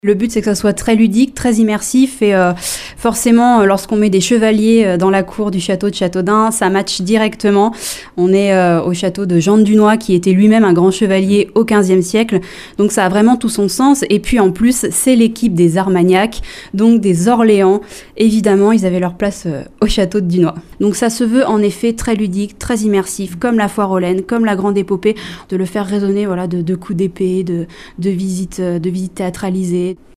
Le but, c'est que ça soit très ludique, très immersif et forcément, lorsqu'on met des chevaliers dans la cour du château de Châteaudun, ça matche directement. On est au château de Jean de Dunois qui était lui-même un grand chevalier au XVe siècle. Donc ça a vraiment tout son sens. Et puis en plus, c'est l'équipe des Armagnac, donc des Orléans. Évidemment, ils avaient leur place au château de Dunois. Donc ça se veut en effet très ludique, très immersif, comme la foire aux laines, comme la grande épopée, de le faire résonner de coups d'épée, de visites théâtralisées.